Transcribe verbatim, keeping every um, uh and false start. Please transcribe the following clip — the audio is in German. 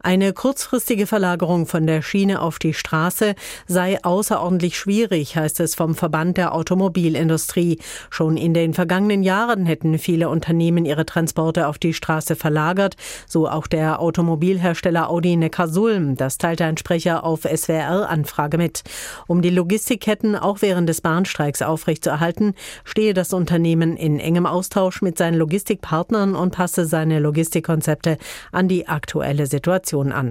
Eine kurzfristige Verlagerung von der Schiene auf die Straße sei außerordentlich schwierig, heißt es vom Verband der Automobilindustrie. Schon in den vergangenen Jahren hätten viele Unternehmen ihre Transporte auf die Straße verlagert, so auch der Automobilhersteller Audi Neckarsulm. Das teilte ein Sprecher auf S W R-Anfrage mit. Um die Logistikketten auch während des Bahnstreiks aufrechtzuerhalten, stehe das Unternehmen in engem Austausch mit seinen Logistikpartnern und passe seine Logistikkonzepte an die aktuelle Situation an.